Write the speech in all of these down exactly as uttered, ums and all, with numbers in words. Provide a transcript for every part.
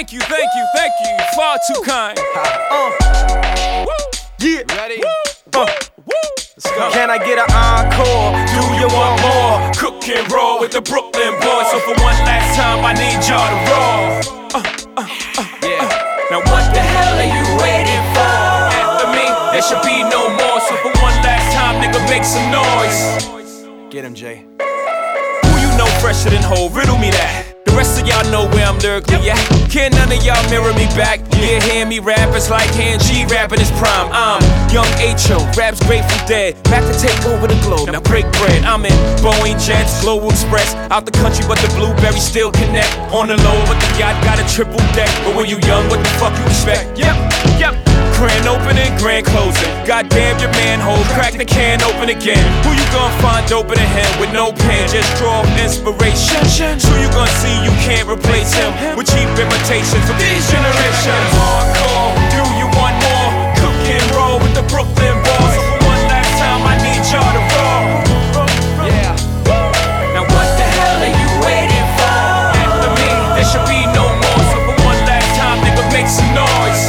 Thank you, thank you, thank you. Far too kind. Uh, yeah. Ready? Uh, Let's go. Can I get an encore? Do you want more? Cook and roll with the Brooklyn boys. So for one last time, I need y'all to roll. Uh, uh, uh, Yeah. now what the hell are you waiting for? After me, there should be no more. So for one last time, nigga, make some noise. Get him, Jay. Who you know fresher than Ho? Riddle me that. The rest of y'all know where I'm lyrically at. Can't none of y'all mirror me back. Yeah, hear me rap, it's like hearing G rap in his prime. I'm young H O, rap's Grateful Dead. Back to take over the globe, now break bread. I'm in Boeing Jets, Global Express. Out the country, but the blueberries still connect. On the low, but the yacht got a triple deck. But when you young, what the fuck you expect? Yep, yep. Grand opening, grand closing. Goddamn your manhole, crack the can open again. Who you gonna find open in him with no pen? Just draw inspiration. Who you gonna see you can't replace him with cheap imitations of these generations? Hardcore, do you want more? Cook and roll with the Brooklyn boys. So for one last time, I need y'all to roll. Yeah. Now what the hell are you waiting for? After me, there should be no more. So for one last time, nigga, make some noise.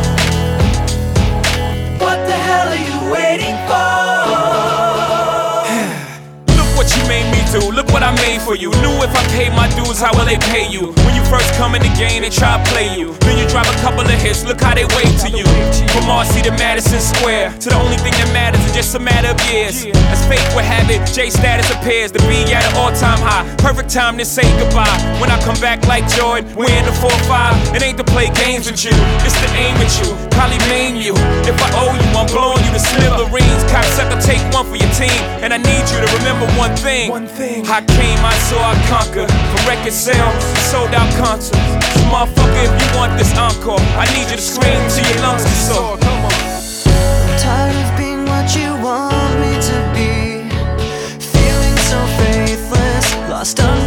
What the hell are you waiting for? Look what you made me do, look what I made for you. Knew if I paid my dues, how will they pay you? When you first come in the game, they try to play you. Then you drive a couple of hits, look how they wave to you. From Marcy to Madison Square, to the only thing that matters is just a matter of years. As fate would have it, J status appears to be at an all-time high. Perfect time to say goodbye. When I come back like Jordan, we're in the four five. It ain't to play games with you, it's to aim at you, probably maim you. If I owe you, I'm blowing you to smithereens. Cocksucker, take one for your team, and I need you to remember one thing. One thing. I came, I saw, I conquered. From record sales, sold out concerts. So motherfucker, if you want this encore, I need you to scream till your lungs are sore. Come on. I'm tired of being what you want me to be. Feeling so faithless, lost under